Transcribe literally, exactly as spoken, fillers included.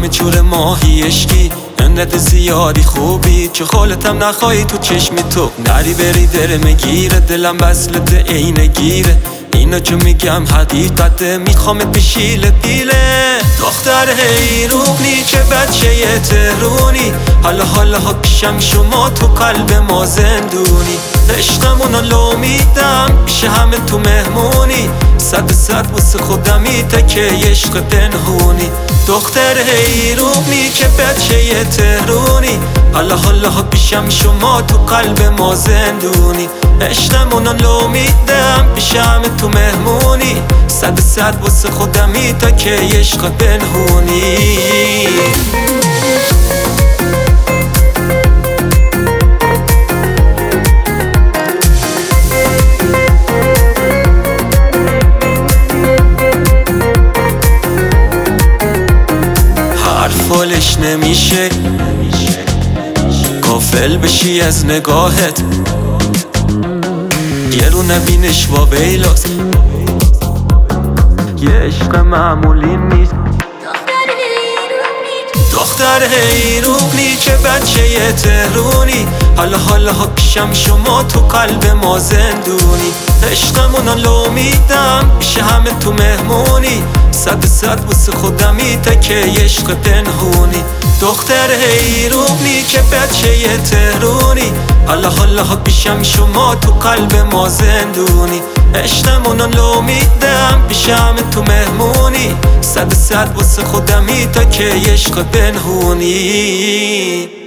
چور ماهی عشقی انقدر زیادی خوبی چه خالتم نخواهی تو چشم تو نری بری دره مگیره دلم بسلت عین گیره اینا چه میگم حقیقته میخوامت بشیله پیله دختر حیرونی چه بچه یه تهرونی حالا حالا ها پیشم شما تو قلب ما زندونی عشقمونو لو میدم پیش همه تو مهمونی صد صد واسه خودمی تکه عشق پنهونی دختر حیرونی که بچه یه تهرونی حالا حالا ها پیشم شما تو قلب ما زندونی عشقمونو لو میدم پیش همه تو مهمونی صد صد واسه خودمی تا که عشق پنهونی حرفالش نمیشه غافل بشی از نگاهت یه رو نبینش و ویلاست یه عشق معمولی نیست دختر حیرونی چه بچه یه تهرونی حالا حالا ها پیشم شما تو قلب ما زندونی عشقمونو لو میدم پیش همه تو مهمونی صد صد واسه خودمی تکه عشق پنهونی دختر حیرونی که بچه یه تهرونی حالا حالا ها پیشم شما تو قلب ما زندونی عشقمونو لو میدم پیش همه تو مهمونی صد صد واسه خودمی تا که عشق پنهونی